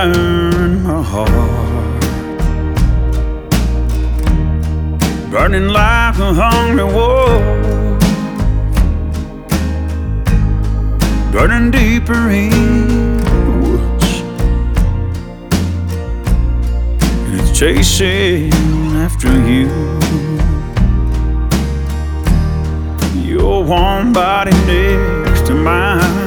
fire in my heart, burning like a hungry wolf, burning deeper in the woods, and it's chasing after you. Your warm body next to mine,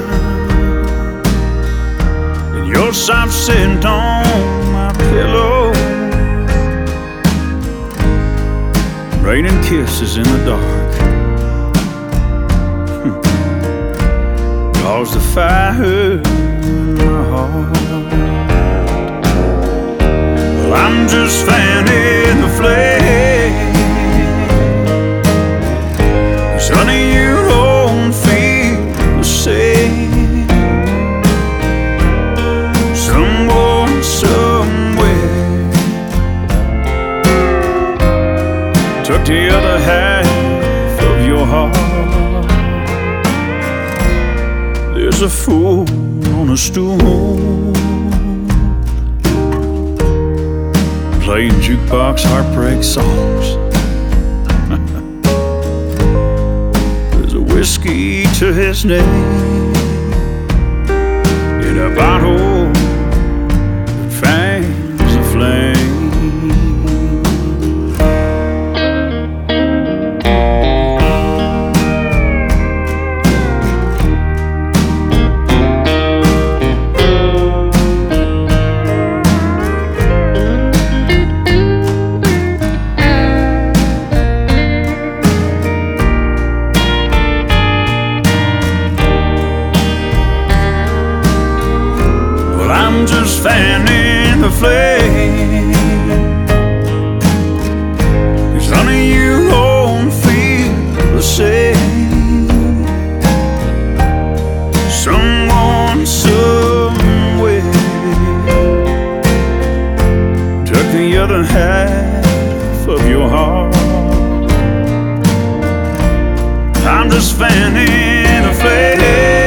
and your soft scent on my pillow, raining kisses in the dark, cause the fire in my heart. Well, I'm just fanning the flame, 'cause honey, you don't feel the same. Someone, somewhere took the other half of your heart. There's a fool on a stool, playing jukebox heartbreak songs. There's a whiskey to his name in a bottle that fans a flame. I'm just fanning the flame, 'cause honey, you don't feel the same. Someone, somewhere took the other half of your heart. I'm just fanning the flame,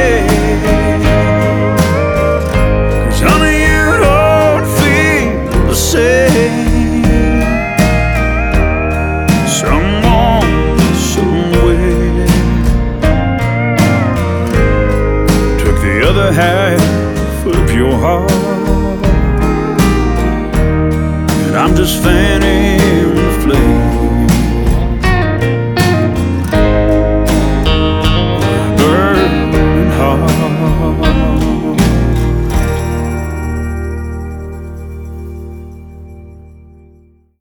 half of your heart, and I'm just fanning